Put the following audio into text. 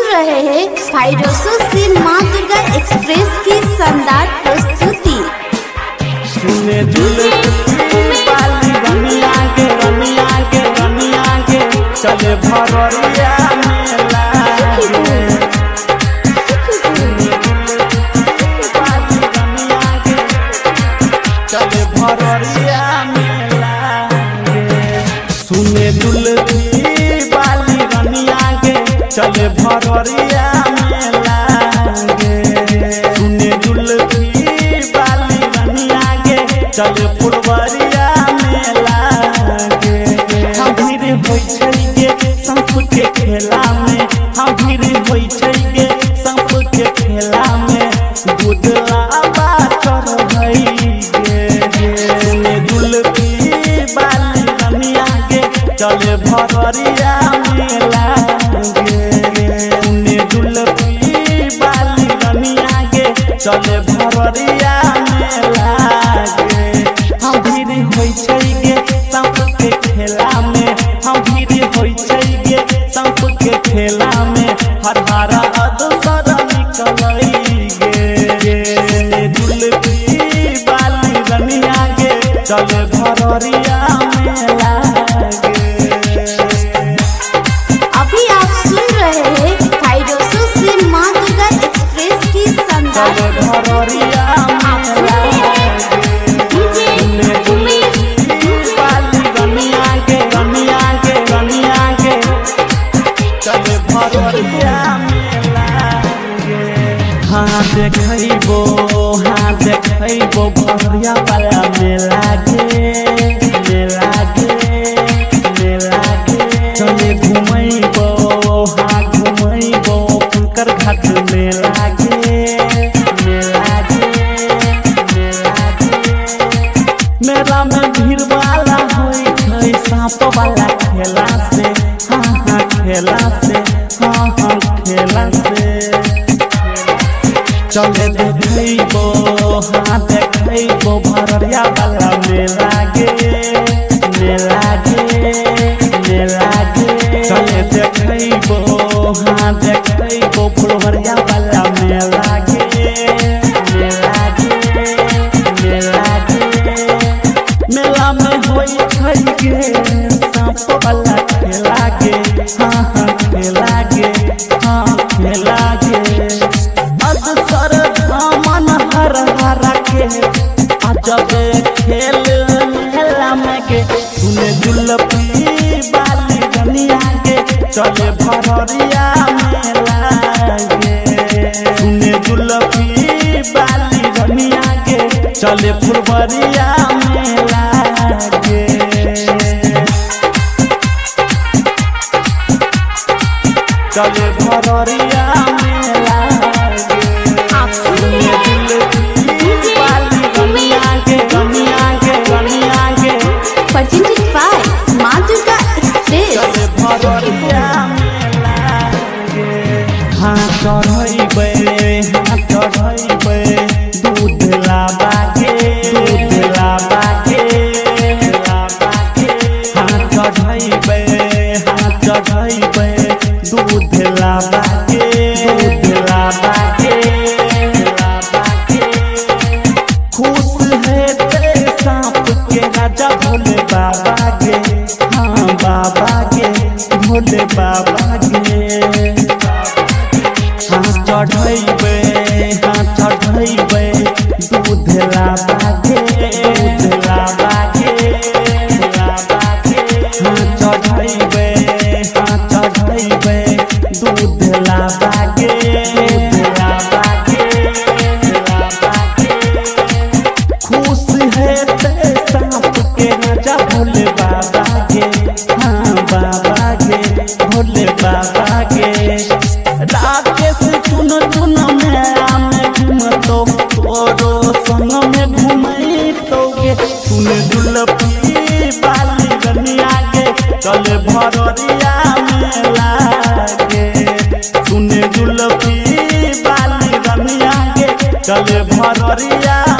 रहे हैं फाइरोसो से माँ दुर्गा एक्सप्रेस की शानदार प्रस्तुति। सुने पाली रमिया के चले भररिया मेला चले भररिया मेला सुने दुलती बाली रमिया के चले भररिया मेला सुने दुलती बाली रमिया के चले फुलवरिया मेला हम भीड़ होइ छै के संप के खेला में हम भीड़ होइ छै के संप के खेला में गुदला बाचर भई सुने दुलती बाली रमिया के चले भररिया मेला सुने दुलती बाली रमिया के चले भररिया मेला हम भीड़ होइ छै के संप के खेला में हम भीड़ होइ छै के संप के खेला में हर हारा अदसर निकलै गे दुलती बाली रमिया के चले भररिया मेला अभी आप सुन रहे हैं फाइरोसो से माँ दुर्गा एक्सप्रेस की शानदार भररिया हाँ देखो भररिया वाला मेला चले घुमैबो हाँ घुमैबो कंकर घाट मेला मेला में भीड़ वाला होइ छै सांप वाला खेला से हाँ खेला से चले देखो हाँ देखो भररिया वाला मेला चले देखो हाँ देखो फुलवरिया वाला मेला मेला में होइ छै गे सांप वाला खेला हाँ खेला अदसर धामन हर के अजब खेल मेला में के सुने दुलती बाली रमिया के चले भररिया मेला सुने दुलती बाली रमिया के चले फुलवरिया मेला चले भररिया मेला आप सुन रहे हैं presented by माँ दुर्गा एक्सप्रेस। हाँ चढ़ैबै दूध लाबा के हाँ चढ़ैबै दूध लाबा के खुश हेते सांप के राजा भोले बाबा के हाँ बाबा के भोले बाबा के हाँ चढ़ैबै दूध लाबा के हाँ चढ़ैबै दूध लाबा के खुश हेते सांप के राजा भोले बाबा के हाँ बाबा के भोले बाबा के राकेश चुन मेला में घूमतो तोरो संग में घूमैतोगे सुने दुलती बाली रमिया के चले भररिया मेला सुने दुलती बाली रमिया के चले भररिया